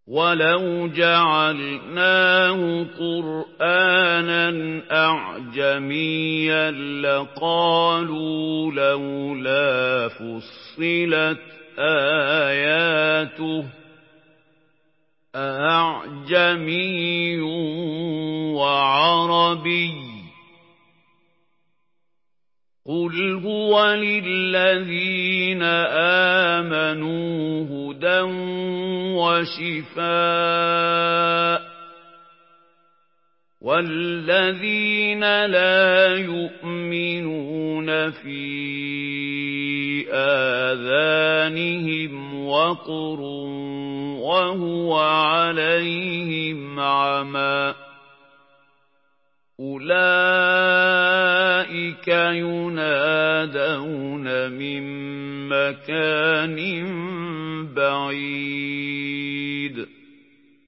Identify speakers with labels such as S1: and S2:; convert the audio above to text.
S1: وَلَوْ جَعَلْنَاهُ قُرْآنًا أَعْجَمِيًّا لَّقَالُوا لَوْلَا فُصِّلَتْ آيَاتُهُ أَأَعْجَمِيٌّ وَعَرَبِيٌّ ۗ قُلْ هُوَ لِلَّذِينَ آمَنُوا هُدًى وَشِفَاءٌ ۖ وَالَّذِينَ لَا يُؤْمِنُونَ فِي آذَانِهِمْ وَقْرٌ وَهُوَ عَلَيْهِمْ عَمًى ۚ أُولَٰئِكَ يُنَادَوْنَ مِن مَّكَانٍ بَعِيدٍ